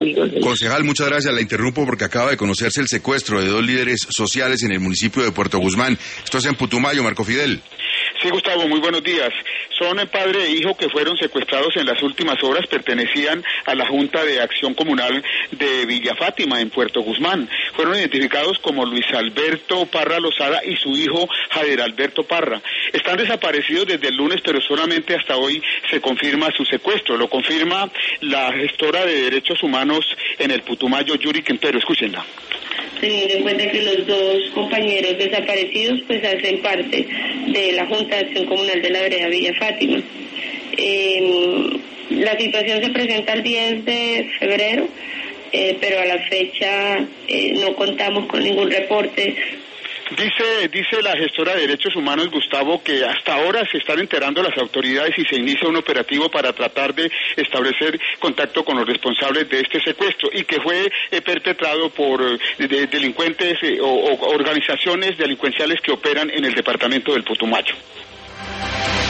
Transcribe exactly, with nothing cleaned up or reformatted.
Concejal, muchas gracias. La interrumpo porque acaba de conocerse el secuestro de dos líderes sociales en el municipio de Puerto Guzmán. Esto es en Putumayo, Marco Fidel. Sí, Gustavo, muy buenos días. Son padre e hijo que fueron secuestrados en las últimas horas, pertenecían a la Junta de Acción Comunal de Villa Fátima, en Puerto Guzmán. Fueron identificados como Luis Alberto Parra Lozada y su hijo Javier Alberto Parra. Están desaparecidos desde el lunes, pero solamente hasta hoy se confirma su secuestro. Lo confirma la gestora de Derechos Humanos en el Putumayo, Yuri Quintero. Escúchenla. Teniendo en cuenta que los dos compañeros desaparecidos pues hacen parte de la Junta de Acción Comunal de la Vereda Villa Fátima. Eh, la situación se presenta el diez de febrero, eh, pero a la fecha eh, no contamos con ningún reporte. Dice, dice la gestora de Derechos Humanos, Gustavo, que hasta ahora se están enterando las autoridades y se inicia un operativo para tratar de establecer contacto con los responsables de este secuestro y que fue eh, perpetrado por eh, de, delincuentes eh, o, o organizaciones delincuenciales que operan en el departamento del Putumayo.